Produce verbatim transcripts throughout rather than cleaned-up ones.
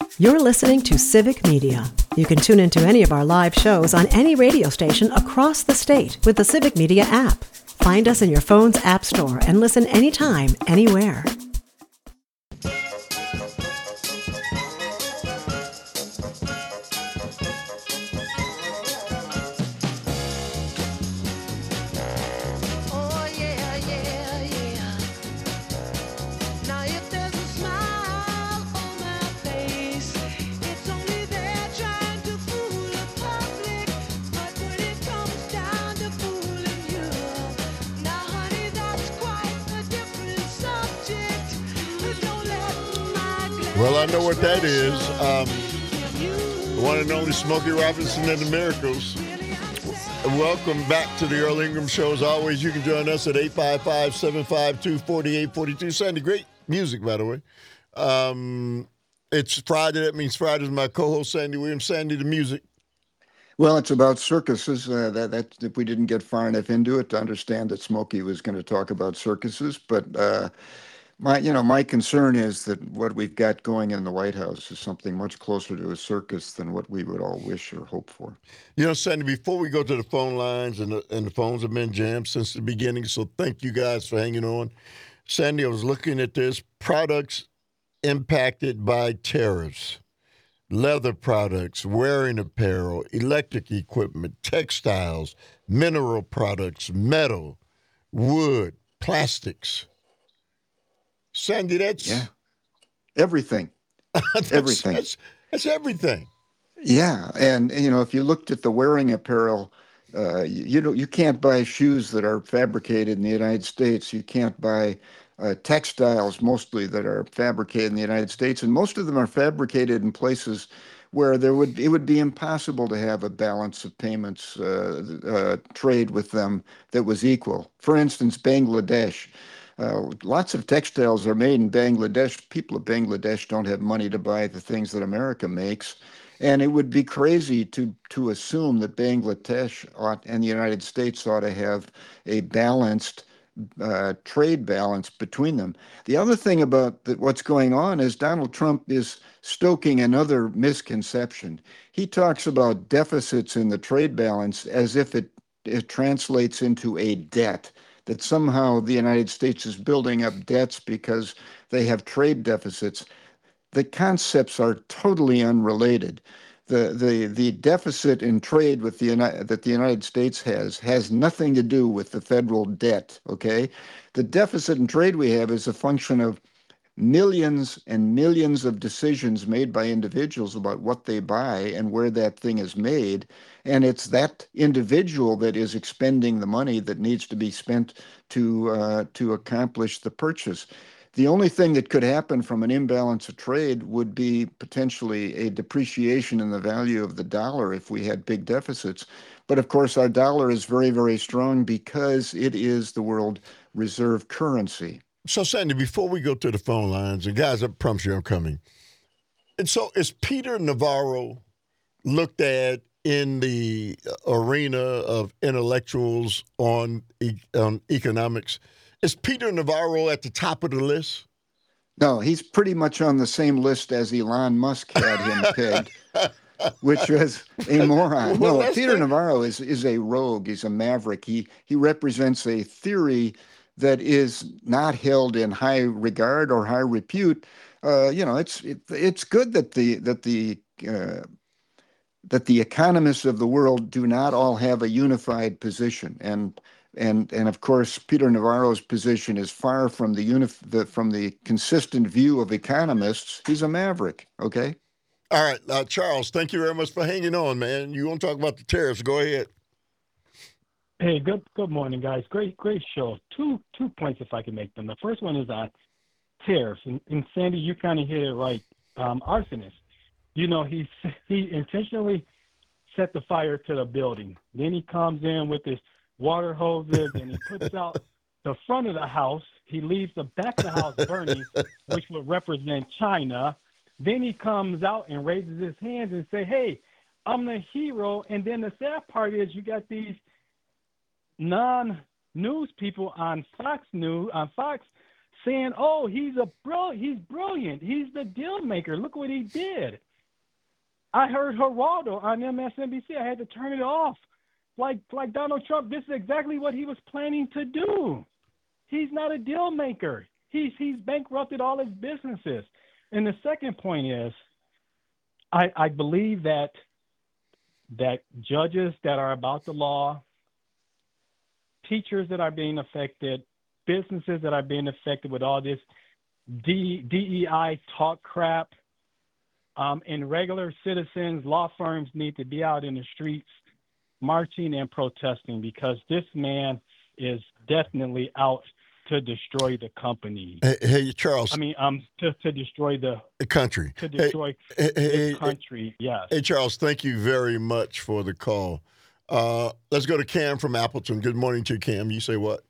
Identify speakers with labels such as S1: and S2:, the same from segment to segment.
S1: You're listening to Civic Media. You can tune into any of our live shows on any radio station across the state with the Civic Media app. Find us in your phone's app store and listen anytime, anywhere.
S2: Well, I know what that is. Um, the one and only Smokey Robinson and the Miracles. Welcome back to the Earl Ingram Show. As always, you can join us at eight five five, seven five two, four eight four two. Sandy, great music, by the way. Um, it's Friday. That means Friday's my co-host, Sandy Williams. Sandy, the music.
S3: Well, it's about circuses. Uh, that that if we didn't get far enough into it to understand that Smokey was going to talk about circuses, but uh, my you know my concern is that what we've got going in the White House is something much closer to a circus than what we would all wish or hope for.
S2: You know, Sandy, before we go to the phone lines, and the, and the phones have been jammed since the beginning, so thank you guys for hanging on. Sandy, I was looking at this. Products impacted by tariffs. Leather products, wearing apparel, electric equipment, textiles, mineral products, metal, wood, plastics. Sandy, that's...
S3: Yeah, everything.
S2: that's,
S3: everything.
S2: That's, that's everything.
S3: Yeah, and, you know, if you looked at the wearing apparel, uh, you, you know, you can't buy shoes that are fabricated in the United States. You can't buy uh, textiles, mostly, that are fabricated in the United States, and most of them are fabricated in places where there would it would be impossible to have a balance of payments uh, uh, trade with them that was equal. For instance, Bangladesh. Uh, lots of textiles are made in Bangladesh. People of Bangladesh don't have money to buy the things that America makes. And it would be crazy to to assume that Bangladesh ought, and the United States ought to have a balanced uh, trade balance between them. The other thing about the, what's going on is Donald Trump is stoking another misconception. He talks about deficits in the trade balance as if it, it translates into a debt, that somehow the United States is building up debts because they have trade deficits. The concepts are totally unrelated. The the the deficit in trade with the United, that the United States has has nothing to do with the federal debt. Okay, the deficit in trade we have is a function of millions and millions of decisions made by individuals about what they buy and where that thing is made. And it's that individual that is expending the money that needs to be spent to uh, to accomplish the purchase. The only thing that could happen from an imbalance of trade would be potentially a depreciation in the value of the dollar if we had big deficits. But of course, our dollar is very, very strong because it is the world reserve currency.
S2: So, Sandy, before we go to the phone lines, and guys, I promise you I'm coming. And so is Peter Navarro looked at in the arena of intellectuals on, on economics? Is Peter Navarro at the top of the list?
S3: No, he's pretty much on the same list as Elon Musk had him pegged, which was a moron.
S2: Well,
S3: No, Peter
S2: think...
S3: Navarro is is a rogue. He's a maverick. He he represents a theory that is not held in high regard or high repute. Uh, you know, it's it, it's good that the that the uh, that the economists of the world do not all have a unified position, and and and of course, Peter Navarro's position is far from the unif the from the consistent view of economists. He's a maverick. Okay.
S2: All right, uh, Charles. Thank you very much for hanging on, man. You want to talk about the tariffs? Go ahead.
S4: Hey, good good morning, guys. Great great show. Two two points, if I can make them. The first one is on tariffs, and, and Sandy, you kind of hit it right. Um, arsonist. You know, he he intentionally set the fire to the building. Then he comes in with his water hoses and he puts out the front of the house. He leaves the back of the house burning, which would represent China. Then he comes out and raises his hands and say, "Hey, I'm the hero." And then the sad part is you got these non-news people on Fox News, on Fox, saying, "Oh, he's a bro, he's brilliant. He's the deal maker. Look what he did." I heard Geraldo on M S N B C. I had to turn it off. Like like Donald Trump, this is exactly what he was planning to do. He's not a deal maker. He's he's bankrupted all his businesses. And the second point is, I I believe that that judges that are about the law, teachers that are being affected, businesses that are being affected with all this D, DEI talk crap, um, and regular citizens, law firms need to be out in the streets marching and protesting, because this man is definitely out to destroy the company.
S2: Hey, hey Charles.
S4: I mean, um, to, to destroy the,
S2: the country.
S4: To destroy
S2: hey,
S4: the
S2: hey,
S4: country,
S2: hey,
S4: yes.
S2: Hey, Charles, thank you very much for the call. Uh, let's go to Cam from Appleton. Good morning to you, Cam. You say what?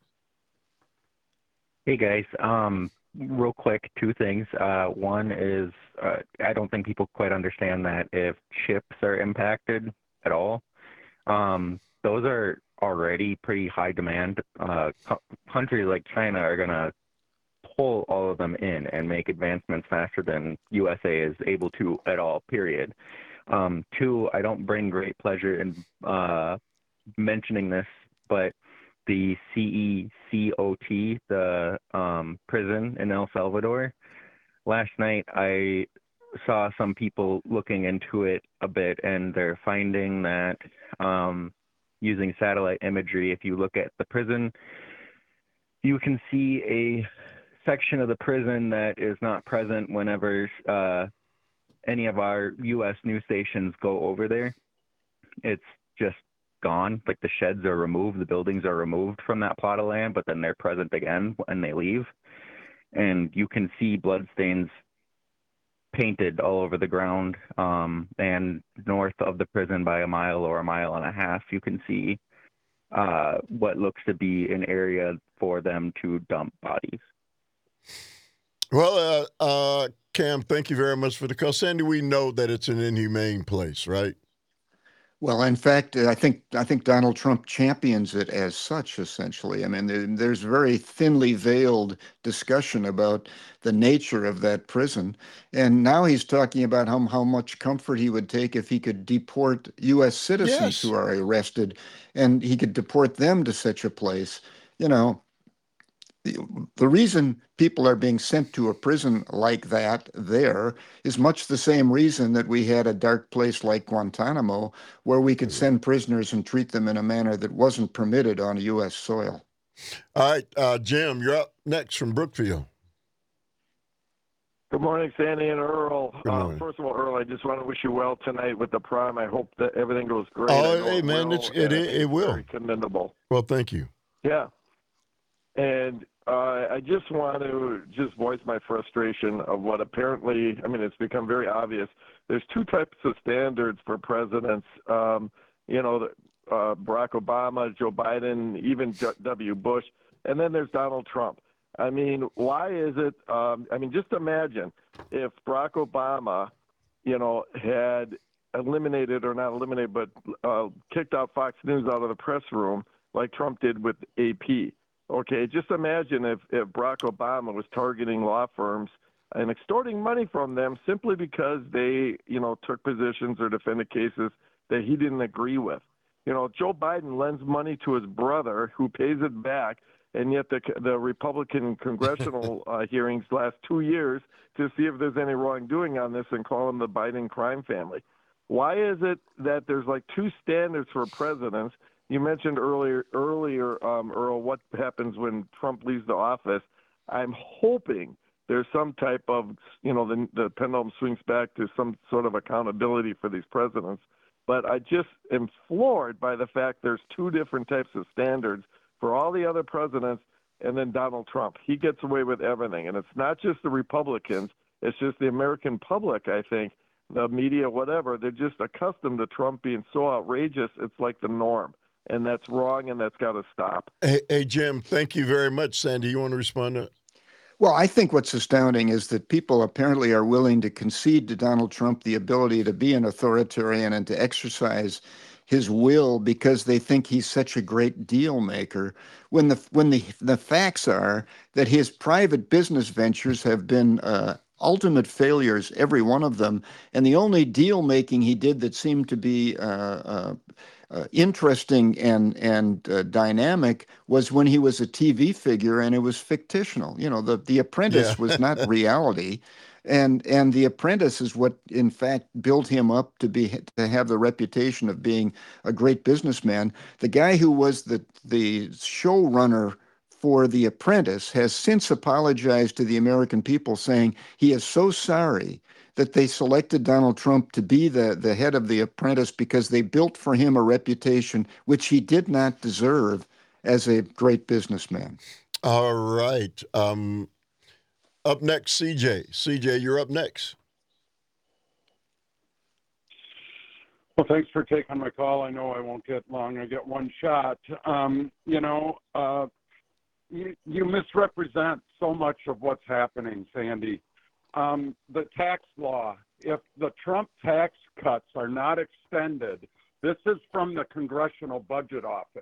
S5: Hey, guys. Um, real quick, two things. Uh, one is uh, I don't think people quite understand that if chips are impacted at all, um, those are already pretty high demand. Uh, co- countries like China are going to pull all of them in and make advancements faster than U S A is able to at all, period. Um, two, I don't bring great pleasure in uh, mentioning this, but the C E C O T, the um, prison in El Salvador, last night I saw some people looking into it a bit, and they're finding that um, using satellite imagery, if you look at the prison, you can see a section of the prison that is not present whenever uh, any of our U S news stations go over there. It's just gone. Like the sheds are removed, the buildings are removed from that plot of land, but then they're present again when they leave. And you can see bloodstains painted all over the ground. Um, and north of the prison by a mile or a mile and a half, you can see uh, what looks to be an area for them to dump bodies.
S2: Well, uh, uh, Cam, thank you very much for the call. Sandy, we know that it's an inhumane place, right?
S3: Well, in fact, I think I think Donald Trump champions it as such, essentially. I mean, there, there's very thinly veiled discussion about the nature of that prison. And now he's talking about how, how much comfort he would take if he could deport U S citizens
S2: Yes.
S3: who are arrested, and he could deport them to such a place. You know, the, the reason people are being sent to a prison like that there is much the same reason that we had a dark place like Guantanamo, where we could send prisoners and treat them in a manner that wasn't permitted on U S soil.
S2: All right, uh, Jim, you're up next from Brookfield.
S6: Good morning, Sandy and Earl.
S2: Good morning.
S6: Uh, first of all, Earl, I just want to wish you well tonight with the prom. I hope that everything goes great.
S2: Oh, hey, man, it's, it, it, it will.
S6: Very commendable.
S2: Well, thank you.
S6: Yeah. And uh, I just want to just voice my frustration of what apparently, I mean, it's become very obvious. There's two types of standards for presidents. Um, you know, uh, Barack Obama, Joe Biden, even W. Bush, and then there's Donald Trump. I mean, why is it? Um, I mean, just imagine if Barack Obama, you know, had eliminated or not eliminated, but uh, kicked out Fox News out of the press room like Trump did with A P. Okay, just imagine if, if Barack Obama was targeting law firms and extorting money from them simply because they, you know, took positions or defended cases that he didn't agree with. You know, Joe Biden lends money to his brother who pays it back, and yet the the Republican congressional uh, hearings last two years to see if there's any wrongdoing on this and call them the Biden crime family. Why is it that there's like two standards for presidents? You mentioned earlier, earlier, um, Earl, what happens when Trump leaves the office. I'm hoping there's some type of, you know, the, the pendulum swings back to some sort of accountability for these presidents. But I just am floored by the fact there's two different types of standards for all the other presidents and then Donald Trump. He gets away with everything. And it's not just the Republicans. It's just the American public, I think, the media, whatever. They're just accustomed to Trump being so outrageous. It's like the norm. And that's wrong, and that's got to stop.
S2: Hey, hey, Jim, thank you very much. Sandy, you want to respond to it?
S3: Well, I think what's astounding is that people apparently are willing to concede to Donald Trump the ability to be an authoritarian and to exercise his will because they think he's such a great deal maker, when the when the the facts are that his private business ventures have been uh, ultimate failures, every one of them, and the only deal making he did that seemed to be uh, uh, uh, interesting and and uh, dynamic was when he was a T V figure, and it was fictional. You know, the the Apprentice
S2: Yeah.
S3: was not reality. And and The Apprentice is what, in fact, built him up to be to have the reputation of being a great businessman. The guy who was the the showrunner for The Apprentice has since apologized to the American people, saying he is so sorry that they selected Donald Trump to be the, the head of The Apprentice because they built for him a reputation which he did not deserve as a great businessman.
S2: All right. Um, up next, C J. C J, you're up next.
S7: Well, thanks for taking my call. I know I won't get long. I get one shot. Um, you know, uh, you, you misrepresent so much of what's happening, Sandy. Um, the tax law, if the Trump tax cuts are not extended, this is from the Congressional Budget Office.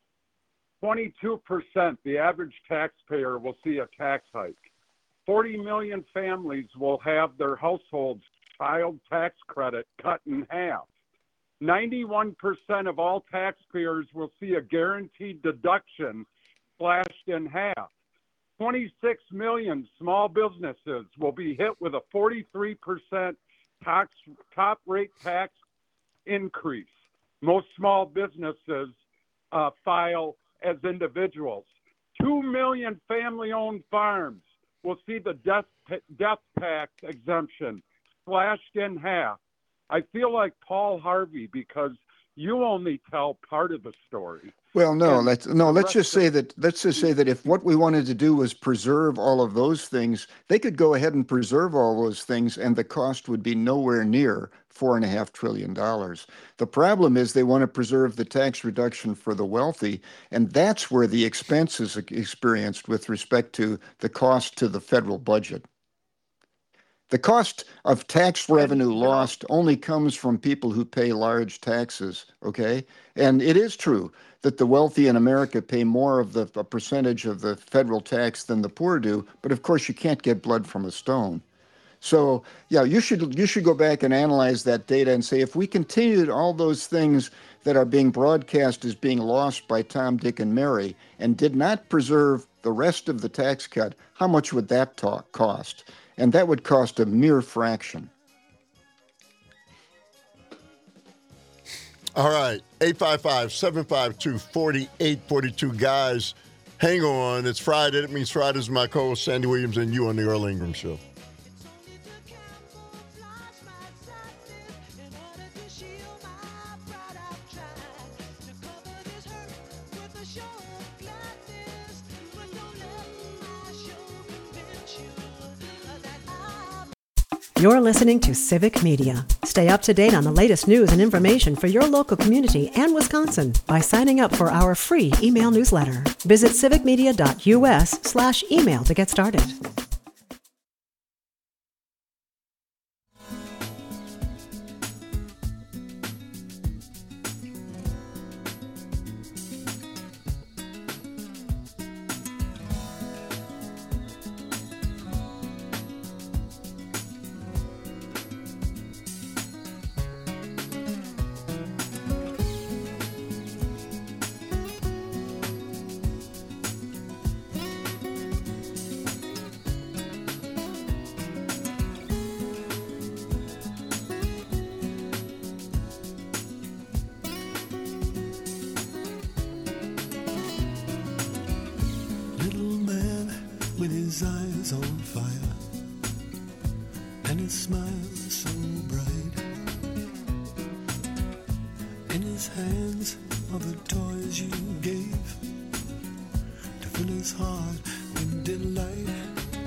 S7: twenty-two percent, the average taxpayer will see a tax hike. forty million families will have their household's child tax credit cut in half. ninety-one percent of all taxpayers will see a guaranteed deduction slashed in half. twenty-six million small businesses will be hit with a forty-three percent tax, top rate tax increase. Most small businesses uh, file as individuals. Two million family-owned farms will see the death, death tax exemption slashed in half. I feel like Paul Harvey because you only tell part of the story.
S3: Well, no,
S7: And
S3: let's no.
S7: the
S3: Let's
S7: rest
S3: just
S7: of-
S3: say that. Let's just say that if what we wanted to do was preserve all of those things, they could go ahead and preserve all those things, and the cost would be nowhere near four and a half trillion dollars. The problem is they want to preserve the tax reduction for the wealthy, and that's where the expense is experienced with respect to the cost to the federal budget. The cost of tax revenue
S7: you know-
S3: lost only comes from people who pay large taxes, okay? And it is true that the wealthy in America pay more of the a percentage of the federal tax than the poor do, but of course you can't get blood from a stone. So, yeah, you should you should go back and analyze that data and say, if we continued all those things that are being broadcast as being lost by Tom, Dick, and Mary and did not preserve the rest of the tax cut, how much would that talk cost? And that would cost a mere fraction.
S2: All right, eight five five, seven five two, four eight four two. Guys, hang on. It's Friday. That means Friday's my co-host, Sandy Williams, and you on the Earl Ingram Show.
S1: You're listening to Civic Media. Stay up to date on the latest news and information for your local community and Wisconsin by signing up for our free email newsletter. Visit civicmedia.us slash email to get started.
S8: Little man with his eyes on fire and his smile so bright. In his hands are the toys you gave to fill his heart with delight.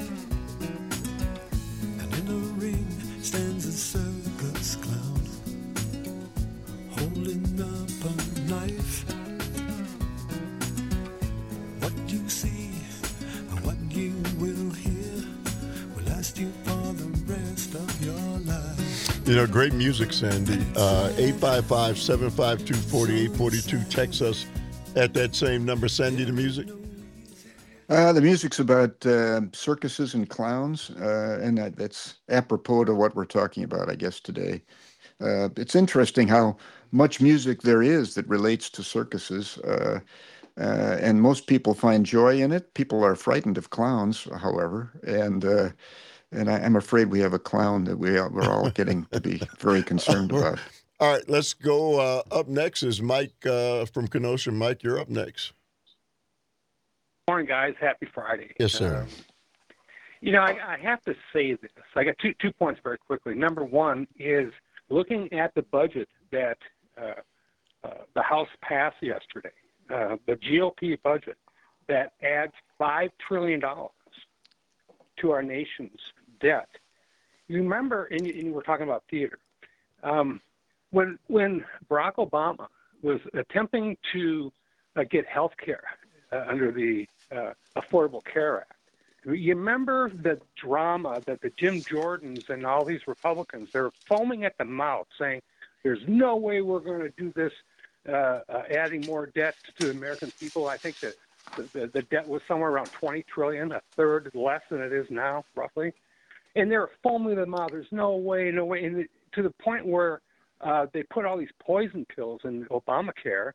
S8: And in a ring stands a circus clown holding up a knife. What you see and what you will hear will last you for the rest of your life.
S2: You know, great music, Sandy. Uh, eight five five, seven five two, four eight four two. Text us at that same number. Sandy, the music?
S3: Uh, the music's about uh, circuses and clowns, uh, and that, that's apropos to what we're talking about, I guess, today. Uh, it's interesting how much music there is that relates to circuses, uh, uh, and most people find joy in it. People are frightened of clowns, however, and uh, and I, I'm afraid we have a clown that we are, we're all getting to be very concerned about.
S2: All right, let's go. Uh, up next is Mike uh, from Kenosha. Mike, you're up next.
S9: Morning, guys. Happy Friday.
S2: Yes, sir.
S9: Um, you know, I, I have to say this. I got two two points very quickly. Number one is looking at the budget that uh, uh, the House passed yesterday, uh, the G O P budget that adds five trillion dollars to our nation's debt. You remember, and you, and you were talking about theater, um, when when Barack Obama was attempting to uh, get health care uh, under the uh, Affordable Care Act. You remember the drama that the Jim Jordans and all these Republicans, they're foaming at the mouth saying, there's no way we're going to do this, uh, uh, adding more debt to the American people. I think that the, the, the debt was somewhere around twenty trillion dollars, a third less than it is now, roughly. And they're foaming at the mouth. There's no way, no way. And to the point where uh, they put all these poison pills in Obamacare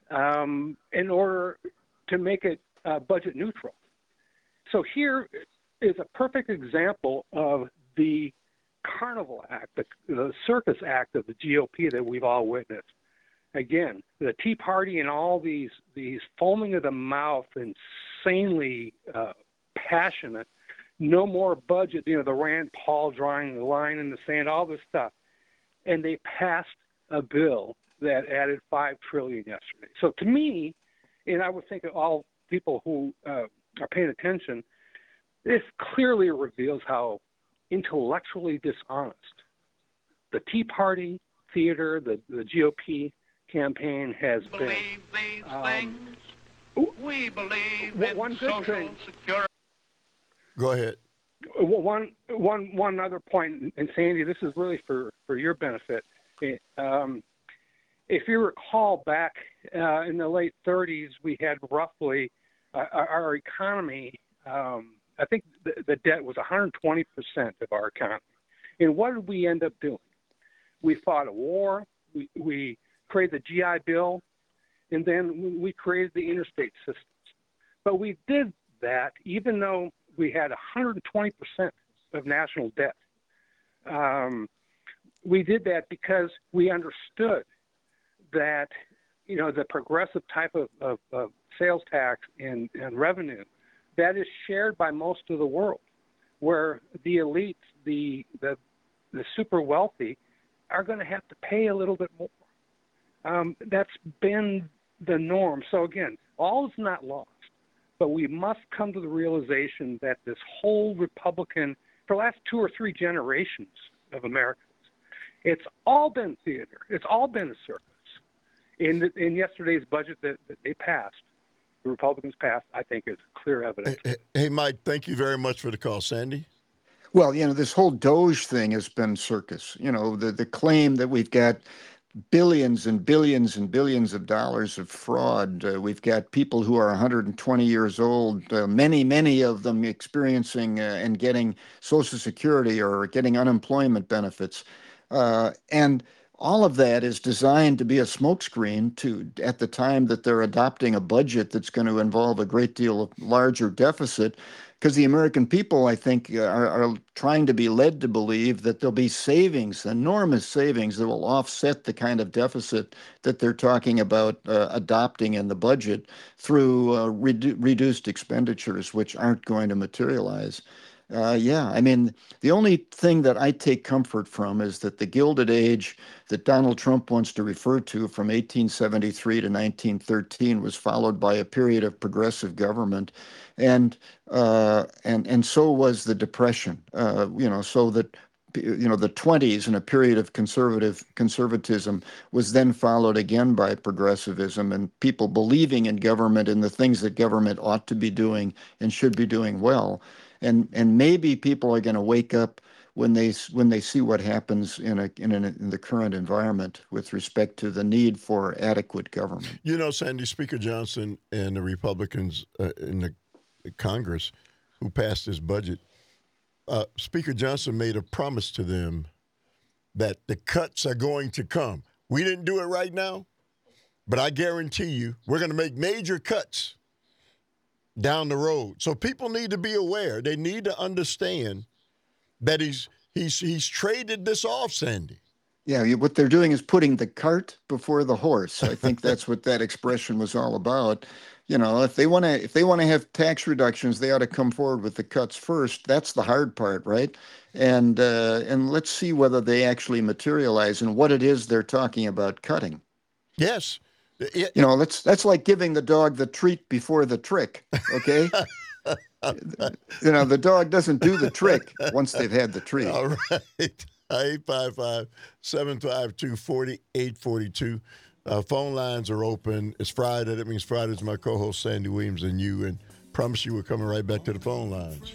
S9: um, in order to make it uh, budget neutral. So here is a perfect example of the Carnival Act, the, the Circus Act of the G O P that we've all witnessed. Again, the Tea Party and all these these foaming of the mouth, insanely uh, passionate, no more budget, you know, the Rand Paul drawing the line in the sand, all this stuff. And they passed a bill that added five trillion dollars yesterday. So to me, and I would think of all people who uh, are paying attention, this clearly reveals how intellectually dishonest the Tea Party theater, the, the G O P campaign has been.
S10: These
S9: um,
S10: things. We believe in
S9: one good
S10: social
S9: thing.
S10: security.
S2: Go ahead.
S9: One, one, one other point, and Sandy, this is really for, for your benefit. Um, if you recall back uh, in the late thirties, we had roughly uh, our, our economy, um, I think the, the debt was one hundred twenty percent of our economy. And what did we end up doing? We fought a war, we, we created the G I Bill, and then we created the interstate systems. But we did that even though we had one hundred twenty percent of national debt. Um, we did that because we understood that, you know, the progressive type of, of, of sales tax and, and revenue that is shared by most of the world, where the elites, the the, the super wealthy, are going to have to pay a little bit more. Um, that's been the norm. So again, all is not lost, but we must come to the realization that this whole Republican, for the last two or three generations of Americans, it's all been theater. It's all been a circus. In, the, in yesterday's budget that, that they passed, the Republicans passed, I think is clear evidence.
S2: Hey, hey, Mike, thank you very much for the call. Sandy?
S3: Well, you know, this whole Doge thing has been circus. You know, the, the claim that we've got billions and billions and billions of dollars of fraud. Uh, we've got people who are one hundred twenty years old, uh, many, many of them experiencing uh, and getting Social Security or getting unemployment benefits. Uh, and all of that is designed to be a smokescreen to at the time that they're adopting a budget that's going to involve a great deal of larger deficit, because the American people, I think, are, are trying to be led to believe that there'll be savings, enormous savings that will offset the kind of deficit that they're talking about uh, adopting in the budget through uh, redu- reduced expenditures, which aren't going to materialize. Uh, yeah, I mean, the only thing that I take comfort from is that the Gilded Age that Donald Trump wants to refer to from eighteen seventy-three to nineteen thirteen was followed by a period of progressive government, and uh, and and so was the Depression. Uh, you know, so that you know the twenties and a period of conservative conservatism was then followed again by progressivism and people believing in government and the things that government ought to be doing and should be doing well. And and maybe people are going to wake up when they when they see what happens in a in, an, in the current environment with respect to the need for adequate government.
S2: You know, Sandy, Speaker Johnson and the Republicans uh, in the Congress who passed this budget, uh, Speaker Johnson made a promise to them that the cuts are going to come. We didn't do it right now, but I guarantee you we're going to make major cuts down the road. So people need to be aware. They need to understand that he's he's he's traded this off, Sandy.
S3: Yeah, you, what they're doing is putting the cart before the horse. I think that's what that expression was all about. You know, if they want to if they want to have tax reductions, they ought to come forward with the cuts first. That's the hard part, right? And uh, and let's see whether they actually materialize and what it is they're talking about cutting.
S2: Yes. It,
S3: you know, that's that's like giving the dog the treat before the trick. Okay. You know, the dog doesn't do the trick once they've had the treat.
S2: All right. eight five five, seven five two, four eight four two. Uh, phone lines are open. It's Friday. That means Friday's my co-host, Sandy Williams, and you. And promise you we're coming right back to the phone lines.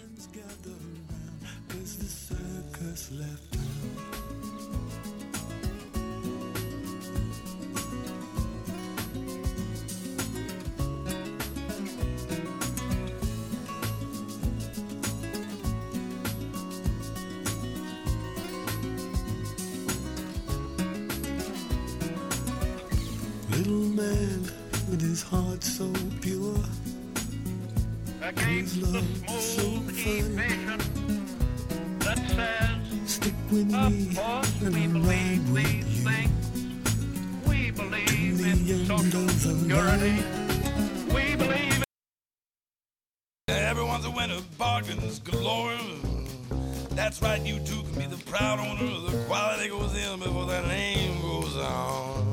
S8: Little man with his heart so pure,
S10: Against
S8: his
S10: the
S8: love so
S10: smooth
S8: fine.
S10: evasion that says,
S8: Stick with
S10: of
S8: me
S10: course
S8: and
S10: we
S8: I'll
S10: believe
S8: ride with
S10: these
S8: you.
S10: things. We believe
S8: the
S10: in
S8: end
S10: social
S8: of the
S10: security. We believe in
S11: Everyone's a winner, bargains galore. That's right, you too can be the proud owner. The quality goes in before the name goes on.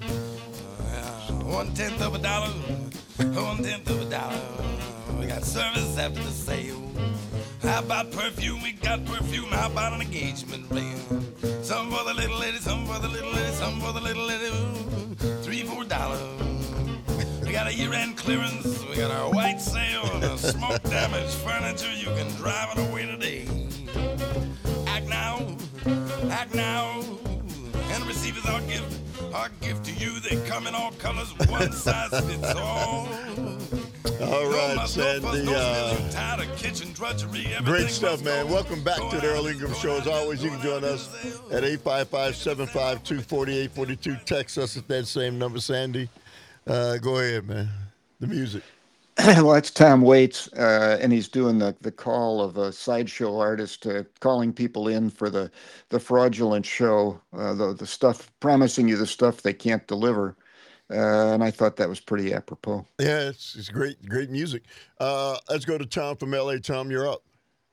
S11: One tenth of a dollar, one tenth of a dollar. We got service after the sale. How about perfume? We got perfume. How about an engagement ring? Some for the little lady, some for the little lady, some for the little lady. Ooh, three, four dollars. We got a year-end clearance. We got our white sale and the smoke damaged furniture. You can drive it away today. Act now, act now, and receive as our gift. Our gift to you, they come in all colors, one size fits all.
S2: All right, Sandy. Uh, great stuff, man. Welcome back to the Earl Ingram Show. As always, you can join us at eight five five, seven five two, four eight four two. Text us at that same number, Sandy. Uh, go ahead, man. The music.
S3: Well, that's Tom Waits, uh, and he's doing the, the call of a sideshow artist, uh, calling people in for the, the fraudulent show, uh, the the stuff, promising you the stuff they can't deliver. Uh, and I thought that was pretty apropos.
S2: Yeah, it's, it's great, great music. Uh, let's go to Tom from L A. Tom, you're up.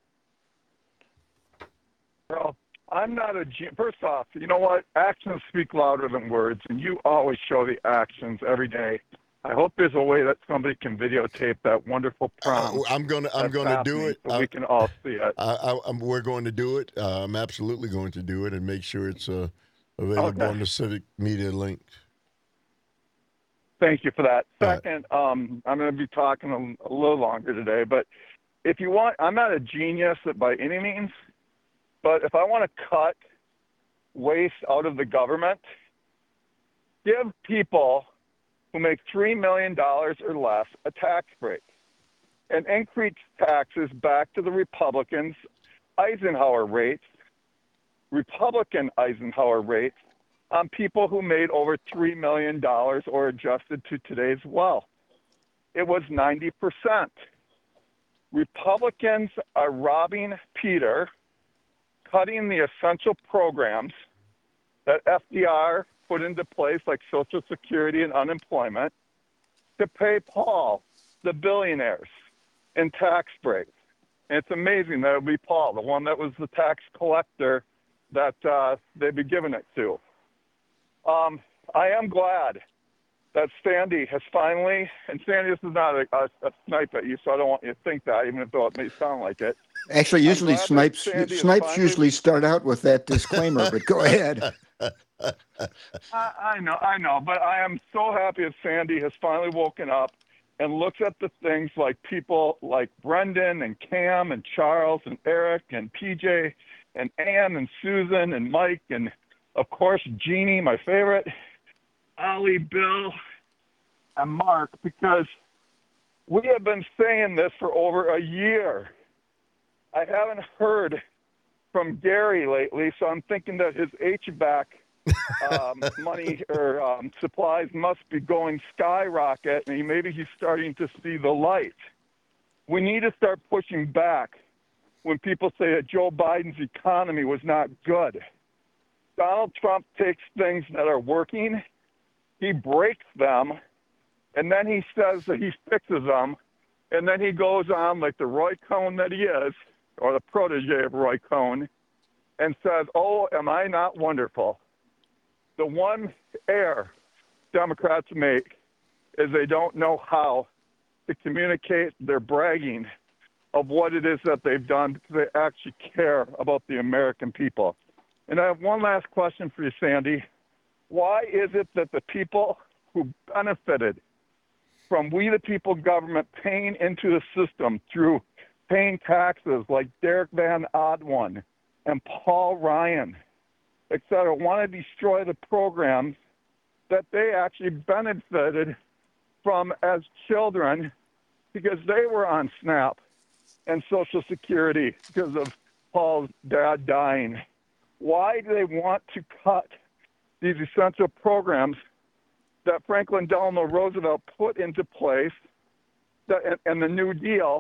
S12: Well, I'm not a ge- first off, you know what? Actions speak louder than words, and you always show the actions every day. I hope there's a way that somebody can videotape that wonderful prom.
S2: Uh, I'm gonna, I'm gonna do it.
S12: So
S2: I,
S12: we can all see it.
S2: I, I, I'm, we're going to do it. Uh, I'm absolutely going to do it and make sure it's uh, available
S12: Okay.
S2: on the Civic Media link.
S12: Thank you for that.
S2: All right.
S12: Second, um, I'm going to be talking a, a little longer today, but if you want, I'm not a genius by any means, but if I want to cut waste out of the government, give people who make three million dollars or less a tax break and increase taxes back to the Republicans' Eisenhower rates, Republican Eisenhower rates, on people who made over three million dollars or adjusted to today's wealth. It was ninety percent. Republicans are robbing Peter, cutting the essential programs that F D R put into place, like Social Security and unemployment, to pay Paul, the billionaires, in tax breaks. And it's amazing that it would be Paul, the one that was the tax collector that uh, they'd be giving it to. Um, I am glad that Sandy has finally, and Sandy, this is not a, a, a snipe at you, so I don't want you to think that, even though it may sound like it.
S3: Actually,
S12: I'm
S3: usually
S12: glad that
S3: snipes
S12: Sandy is
S3: snipes
S12: finally-
S3: usually start out with that disclaimer, but go ahead.
S12: I, I know, I know, but I am so happy that Sandy has finally woken up and looks at the things like people like Brendan and Cam and Charles and Eric and P J and Ann and Susan and Mike and, of course, Jeannie, my favorite, Ollie, Bill, and Mark, because we have been saying this for over a year. I haven't heard from Gary lately, so I'm thinking that his H V A C um, money or um, supplies must be going skyrocket, and he, maybe he's starting to see the light. We need to start pushing back when people say that Joe Biden's economy was not good. Donald Trump takes things that are working, he breaks them, and then he says that he fixes them, and then he goes on like the Roy Cohn that he is, or the protege of Roy Cohn, and says, oh, am I not wonderful? The one error Democrats make is they don't know how to communicate their bragging of what it is that they've done because they actually care about the American people. And I have one last question for you, Sandy. Why is it that the people who benefited from We the People government paying into the system through paying taxes like Derek Van Oddone and Paul Ryan, et cetera, want to destroy the programs that they actually benefited from as children because they were on SNAP and Social Security because of Paul's dad dying? Why do they want to cut these essential programs that Franklin Delano Roosevelt put into place that, and, and the New Deal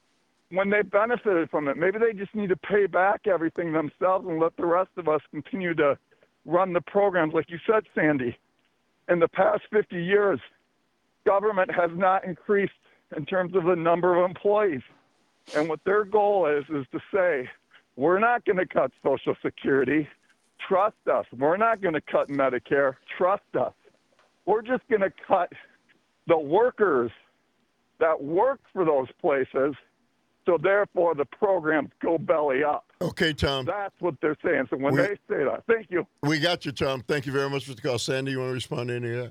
S12: when they benefited from it? Maybe they just need to pay back everything themselves and let the rest of us continue to run the programs. Like you said, Sandy, in the past fifty years, government has not increased in terms of the number of employees. And what their goal is, is to say, we're not going to cut Social Security. Trust us. We're not going to cut Medicare. Trust us. We're just going to cut the workers that work for those places, so therefore the programs go belly up.
S2: Okay, Tom.
S12: That's what they're saying. So when
S2: we,
S12: they say that, thank you.
S2: We got you, Tom. Thank you very much for the call. Sandy, you want to respond to any of that?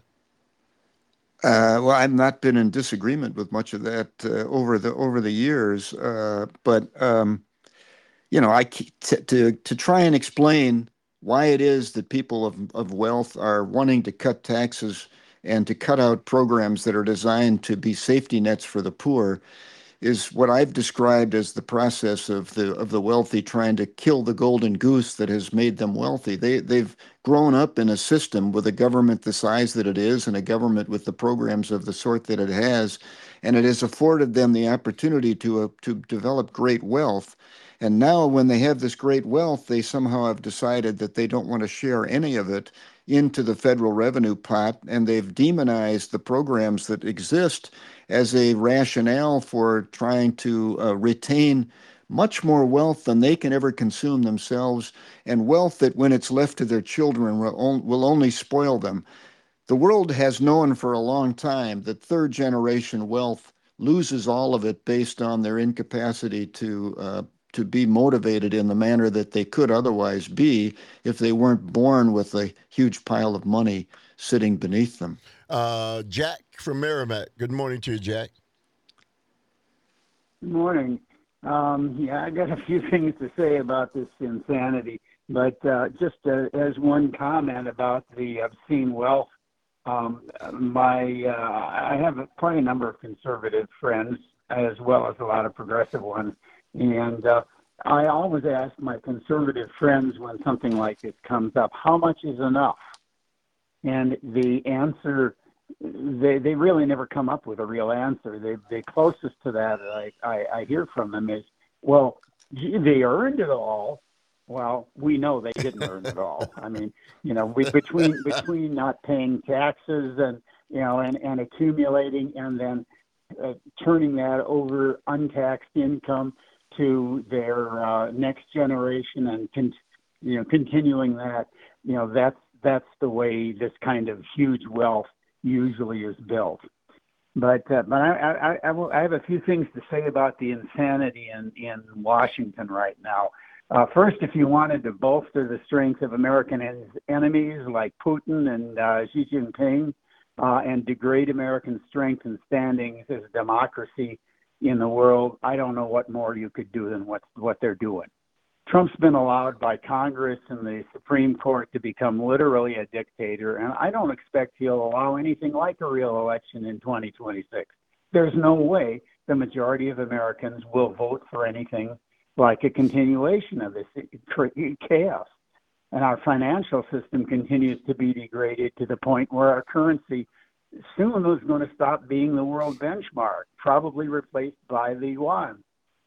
S3: Uh, well, I've not been in disagreement with much of that uh, over the over the years, uh, but um, you know, I t- to to try and explain why it is that people of of wealth are wanting to cut taxes and to cut out programs that are designed to be safety nets for the poor is what I've described as the process of the of the wealthy trying to kill the golden goose that has made them wealthy. They they've grown up in a system with a government the size that it is and a government with the programs of the sort that it has, and it has afforded them the opportunity to uh, to develop great wealth. And now when they have this great wealth, they somehow have decided that they don't want to share any of it into the federal revenue pot, and they've demonized the programs that exist as a rationale for trying to uh, retain much more wealth than they can ever consume themselves, and wealth that when it's left to their children will, on, will only spoil them. The world has known for a long time that third generation wealth loses all of it based on their incapacity to uh, to be motivated in the manner that they could otherwise be if they weren't born with a huge pile of money sitting beneath them.
S2: Uh, Jack from Merrimack. Good morning to you, Jack.
S13: Good morning. Um, yeah, I got a few things to say about this insanity, but uh, just uh, as one comment about the obscene wealth, um, my uh, I have quite a number of conservative friends as well as a lot of progressive ones, and uh, I always ask my conservative friends when something like this comes up, how much is enough? And the answer, they they really never come up with a real answer. They the closest to that I, I, I hear from them is, well, gee, they earned it all. Well, we know they didn't earn it all. I mean, you know, we, between between not paying taxes and you know and, and accumulating and then uh, turning that over untaxed income to their uh, next generation and con- you know continuing that, you know that's that's the way this kind of huge wealth usually is built. But uh, but I I, I, will, I have a few things to say about the insanity in, in Washington right now. Uh, first, if you wanted to bolster the strength of American en- enemies like Putin and uh, Xi Jinping uh, and degrade American strength and standings as a democracy in the world, I don't know what more you could do than what what they're doing. Trump's been allowed by Congress and the Supreme Court to become literally a dictator, and I don't expect he'll allow anything like a real election in twenty twenty-six. There's no way the majority of Americans will vote for anything like a continuation of this chaos. And our financial system continues to be degraded to the point where our currency soon is going to stop being the world benchmark, probably replaced by the yuan.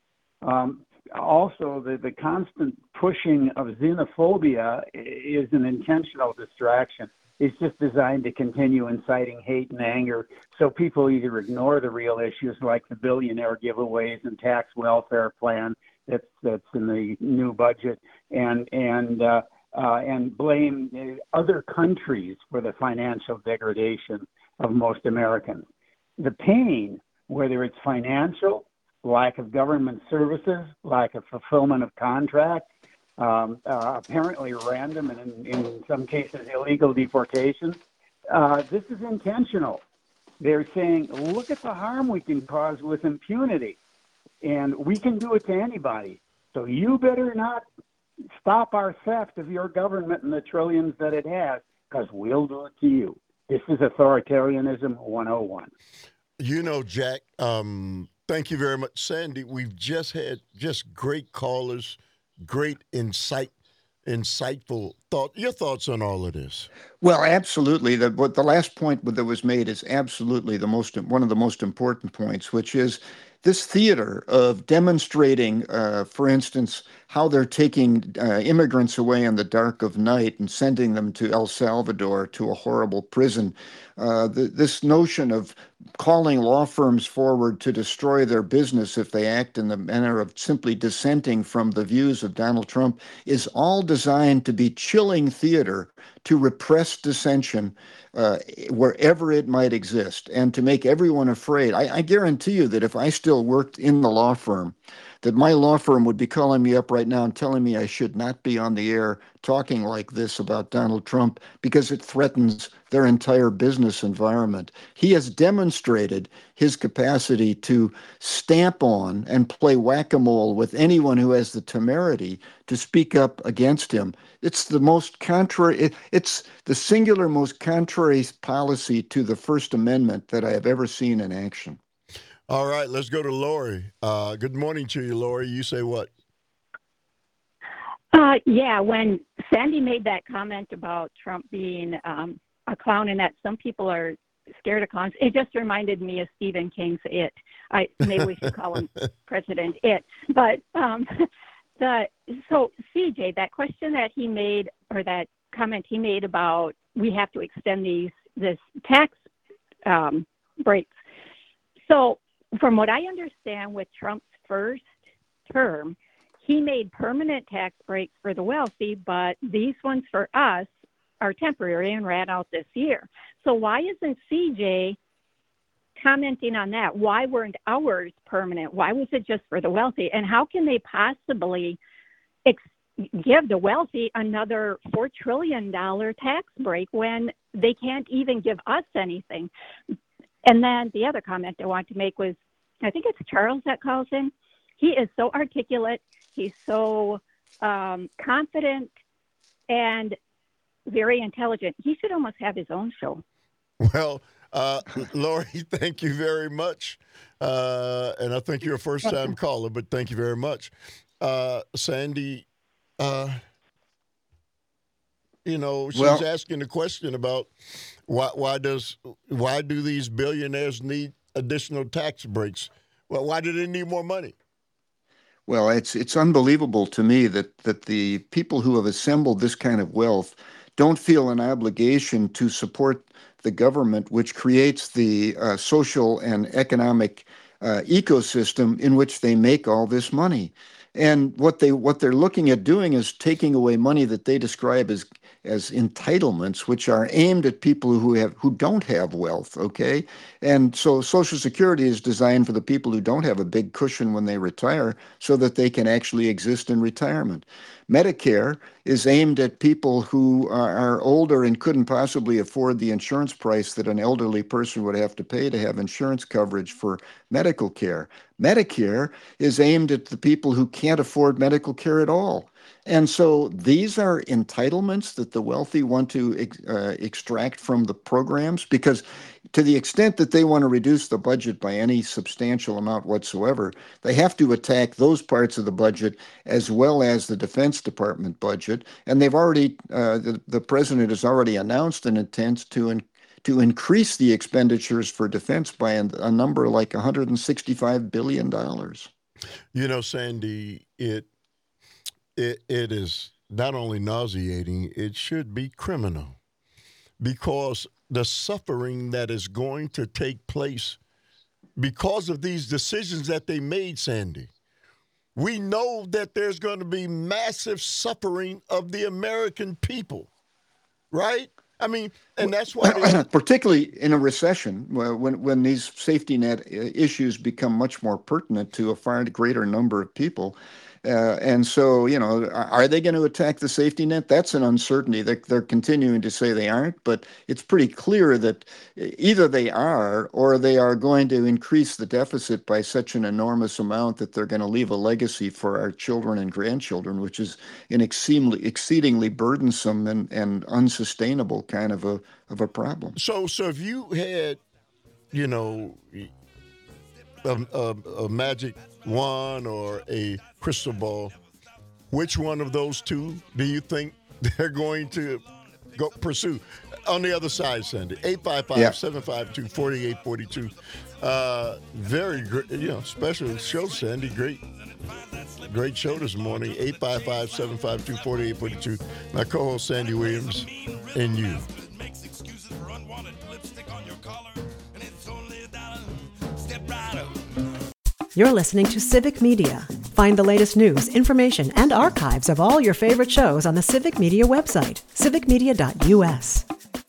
S13: Um, also, the, the constant pushing of xenophobia is an intentional distraction. It's just designed to continue inciting hate and anger, so people either ignore the real issues like the billionaire giveaways and tax welfare plan that's that's in the new budget, and and uh, uh, and blame other countries for the financial degradation of most Americans. The pain, whether it's financial, lack of government services, lack of fulfillment of contracts, um, uh, apparently random and in, in some cases illegal deportation, uh, this is intentional. They're saying, look at the harm we can cause with impunity, and we can do it to anybody. So you better not stop our theft of your government and the trillions that it has, because we'll do it to you. This is authoritarianism one oh one.
S2: You know, Jack, um, thank you very much. Sandy, we've just had just great callers, great insight, insightful thought. Your thoughts on all of this?
S3: Well, absolutely. The what the last point that was made is absolutely the most one of the most important points, which is this theater of demonstrating, uh, for instance, how they're taking uh, immigrants away in the dark of night and sending them to El Salvador to a horrible prison. Uh, the, this notion of calling law firms forward to destroy their business if they act in the manner of simply dissenting from the views of Donald Trump is all designed to be chilling theater to repress dissension uh, wherever it might exist and to make everyone afraid. I, I guarantee you that if I still worked in the law firm, that my law firm would be calling me up right now and telling me I should not be on the air talking like this about Donald Trump because it threatens their entire business environment. He has demonstrated his capacity to stamp on and play whack-a-mole with anyone who has the temerity to speak up against him. It's the most contrary, it, it's the singular most contrary policy to the First Amendment that I have ever seen in action.
S2: All right, let's go to Lori. Uh, good morning to you, Lori. You say what?
S14: Uh, yeah, when Sandy made that comment about Trump being um, a clown and that some people are scared of clowns, it just reminded me of Stephen King's It. I maybe we should call him President It. But um, the so C J, that question that he made, or that comment he made about we have to extend these this tax um, breaks. So from what I understand, with Trump's first term, he made permanent tax breaks for the wealthy, but these ones for us are temporary and ran out this year. So why isn't C J commenting on that? Why weren't ours permanent? Why was it just for the wealthy? And how can they possibly ex- give the wealthy another four trillion dollars tax break when they can't even give us anything? And then the other comment I want to make was, I think it's Charles that calls in. He is so articulate. He's so um, confident and very intelligent. He should almost have his own show.
S2: Well, uh, Lori, thank you very much. Uh, and I think you're a first-time caller, but thank you very much. Uh, Sandy, uh, you know, she's
S3: well,
S2: asking a question about why, why does why do these billionaires need additional tax breaks? Well, why do they need more money?
S3: Well, it's it's unbelievable to me that that the people who have assembled this kind of wealth don't feel an obligation to support the government, which creates the uh, social and economic uh, ecosystem in which they make all this money. And what they what they're looking at doing is taking away money that they describe as as entitlements, which are aimed at people who have who don't have wealth. Okay, and so Social Security is designed for the people who don't have a big cushion when they retire, so that they can actually exist in retirement. Medicare is aimed at people who are, are older and couldn't possibly afford the insurance price that an elderly person would have to pay to have insurance coverage for medical care. Medicare is aimed at the people who can't afford medical care at all. And so these are entitlements that the wealthy want to ex- uh, extract from the programs, because to the extent that they want to reduce the budget by any substantial amount whatsoever, they have to attack those parts of the budget as well as the Defense Department budget. And they've already, uh, the, the president has already announced an intent to in, to increase the expenditures for defense by a, a number like one hundred sixty-five billion dollars.
S2: You know, Sandy, it It, it is not only nauseating, it should be criminal, because the suffering that is going to take place because of these decisions that they made, Sandy, we know that there's going to be massive suffering of the American people, right? I mean, and that's why they-
S3: particularly in a recession, when when these safety net issues become much more pertinent to a far greater number of people. Uh, and so, you know, are they going to attack the safety net? That's an uncertainty. They're, they're continuing to say they aren't, but it's pretty clear that either they are or they are going to increase the deficit by such an enormous amount that they're going to leave a legacy for our children and grandchildren, which is an exceedingly, exceedingly burdensome and, and unsustainable kind of a of a problem.
S2: So, so if you had, you know, a, a, a magic wand or a crystal ball, which one of those two do you think they're going to go pursue? On the other side, Sandy, eight five five, seven five two, four eight four two. Uh, very great, you know, special show, Sandy. Great, great show this morning. eight five five, seven five two, four eight four two. My co-host, Sandy Williams, and you.
S1: You're listening to Civic Media. Find the latest news, information, and archives of all your favorite shows on the Civic Media website, civic media dot u s.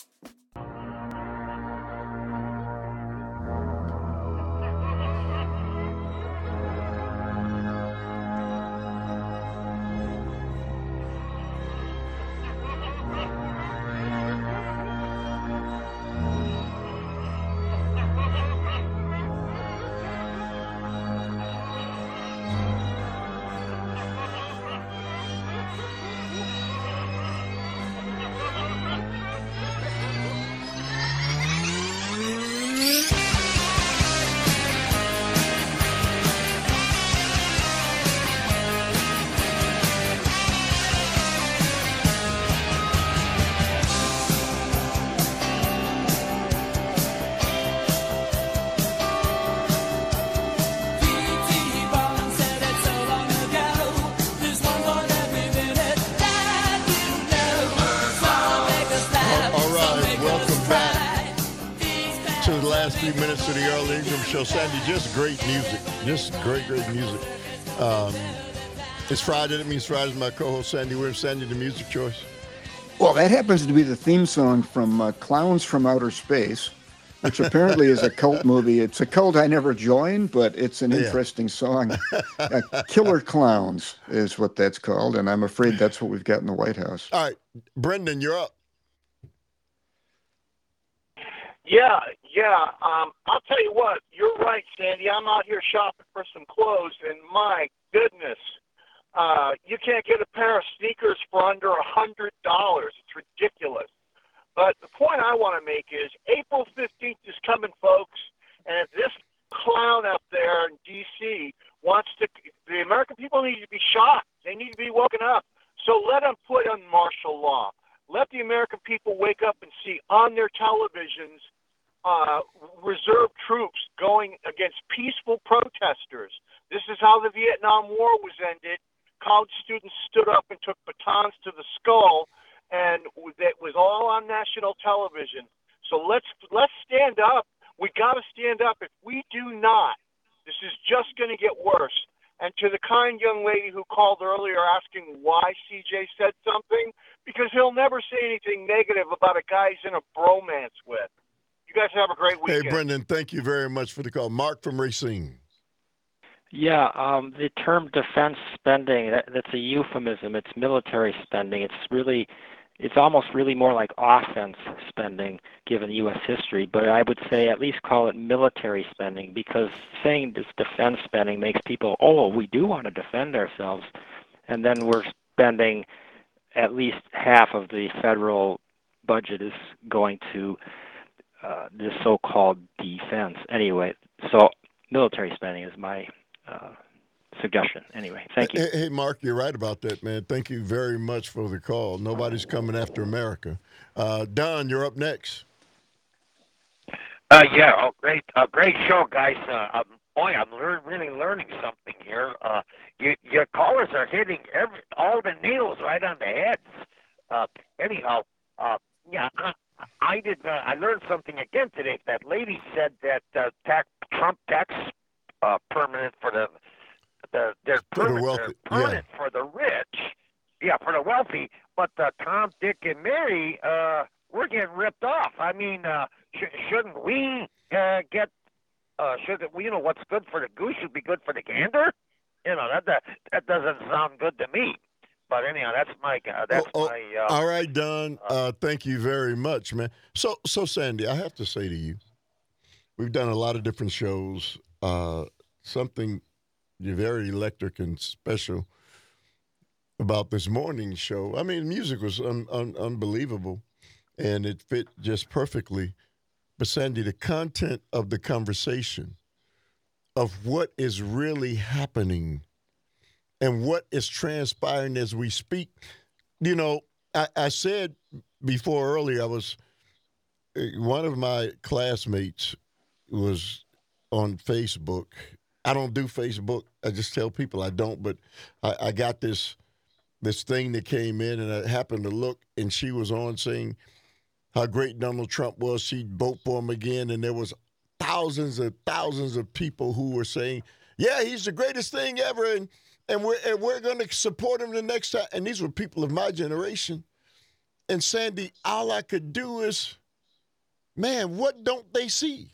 S2: Few minutes to the Earl Ingram Show. Sandy, just great music. Just great, great music. Um, it's Friday. That means Friday's my co-host, Sandy Williams. Sandy, the music choice.
S3: Well, that happens to be the theme song from uh, Clowns from Outer Space, which apparently is a cult movie. It's a cult I never joined, but it's an
S2: Yeah.
S3: interesting song. uh, Killer Clowns is what that's called, and I'm afraid that's what we've got in the White House.
S2: All right, Brendan, you're up.
S15: Yeah, yeah. Um, I'll tell you what, you're right, Sandy. I'm out here shopping for some clothes, and my goodness, uh, you can't get a pair of sneakers for under a hundred dollars. It's ridiculous. But the point I want to make is April fifteenth is coming, folks, and if this clown up there in D C wants to, the American people need to be shocked. They need to be woken up. So let them put on martial law. Let the American people wake up and see on their televisions uh, reserve troops going against peaceful protesters. This is how the Vietnam War was ended. College students stood up and took batons to the skull, and it was all on national television. So let's let's stand up. We got to stand up. If we do not, this is just going to get worse. And to the kind young lady who called earlier asking why C J said something, because he'll never say anything negative about a guy he's in a bromance with. You guys have a great weekend.
S2: Hey, Brendan, thank you very much for the call. Mark from Racine.
S16: Yeah, um, the term defense spending, that, that's a euphemism. It's military spending. It's really, it's almost really more like offense spending given U S history, but I would say at least call it military spending, because saying this defense spending makes people, oh, we do want to defend ourselves, and then we're spending at least half of the federal budget is going to uh, this so-called defense. Anyway, so military spending is my uh, suggestion. Anyway, thank you.
S2: Hey, hey, Mark, you're right about that, man. Thank you very much for the call. Nobody's coming after America. Uh, Don, you're up next.
S17: Uh, yeah, oh, great, uh, great show, guys. Uh, um, boy, I'm lear- really learning something here. Uh, you, your callers are hitting every all the nails right on the heads. Uh, anyhow, uh, yeah, I, I did. Uh, I learned something again today. That lady said that uh, tax, Trump tax uh, permanent for the the they're
S2: For the
S17: permanent,
S2: wealthy,
S17: they're permanent for the rich. Yeah, for the wealthy. But uh, Tom, Dick, and Mary, uh, we're getting ripped off. I mean, uh, sh- shouldn't we uh, get? Uh, should we, you know, what's good for the goose should be good for the gander? You know, that that, that doesn't sound good to me. But anyhow, that's my uh, that's
S2: Oh, oh,
S17: my. Uh,
S2: all right, Don. Uh, thank you very much, man. So, so Sandy, I have to say to you, we've done a lot of different shows. Uh, something very electric and special about this morning show. I mean, music was un- un- unbelievable, and it fit just perfectly. But Sandy, the content of the conversation of what is really happening and what is transpiring as we speak. You know, I, I said before earlier, I was, one of my classmates was on Facebook. I don't do Facebook. I just tell people I don't, but I, I got this this thing that came in, and I happened to look, and she was on saying how great Donald Trump was. She'd vote for him again, and there was thousands and thousands of people who were saying, yeah, he's the greatest thing ever, and and we're, and we're going to support him the next time. And these were people of my generation. And, Sandy, all I could do is, man, what don't they see?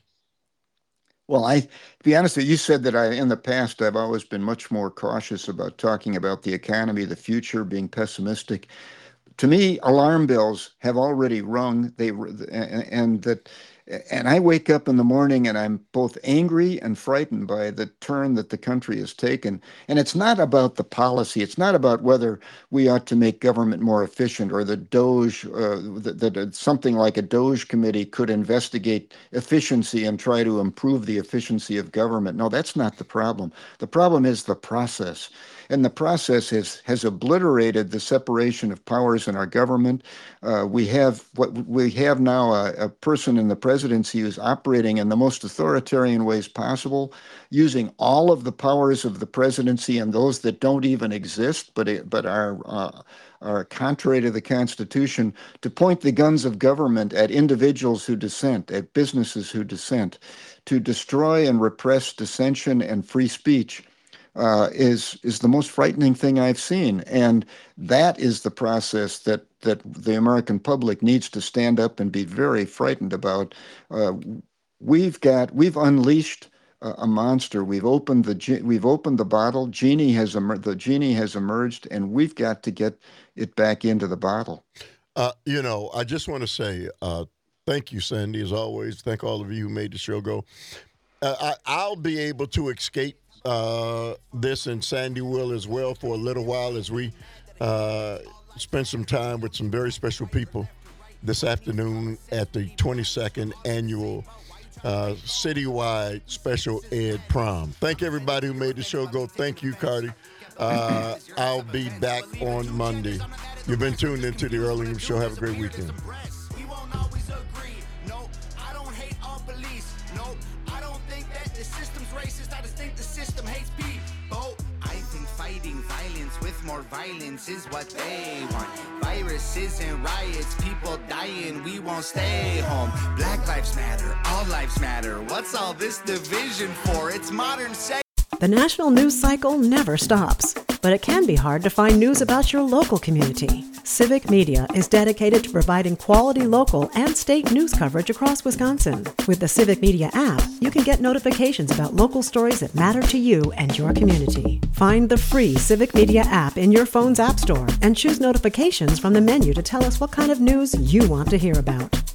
S3: Well, I, to be honest with you, you said that I, in the past, I've always been much more cautious about talking about the economy, the future, being pessimistic. To me, alarm bells have already rung. They and, and that, and I wake up in the morning and I'm both angry and frightened by the turn that the country has taken. And it's not about the policy. It's not about whether we ought to make government more efficient, or the Doge, uh, that, that something like a Doge committee could investigate efficiency and try to improve the efficiency of government. No, that's not the problem. The problem is the process. And the process has, has obliterated the separation of powers in our government. Uh, we have what we have now a, a person in the presidency who's operating in the most authoritarian ways possible, using all of the powers of the presidency and those that don't even exist, but but are uh, are contrary to the Constitution, to point the guns of government at individuals who dissent, at businesses who dissent, to destroy and repress dissension and free speech. Uh, is is the most frightening thing I've seen, and that is the process that that the American public needs to stand up and be very frightened about. Uh, we've got we've unleashed a, a monster. We've opened the we've opened the bottle. Genie has emer- the genie has emerged, and we've got to get it back into the bottle.
S2: Uh, you know, I just want to say uh, thank you, Sandy, as always. Thank all of you who made the show go. Uh, I, I'll be able to escape Uh, this, and Sandy will as well, for a little while, as we uh, spend some time with some very special people this afternoon at the twenty-second annual uh, citywide special ed prom. Thank everybody who made the show go. Thank you, Cardi. Uh, I'll be back on Monday. You've been tuned into the Early News Show. Have a great weekend.
S18: More violence is what they want. Viruses and riots, people dying, we won't stay home. Black lives matter, all lives matter. What's all this division for? It's modern say.
S1: The national news cycle never stops, but it can be hard to find news about your local community. Civic Media is dedicated to providing quality local and state news coverage across Wisconsin. With the Civic Media app, you can get notifications about local stories that matter to you and your community. Find the free Civic Media app in your phone's app store and choose notifications from the menu to tell us what kind of news you want to hear about.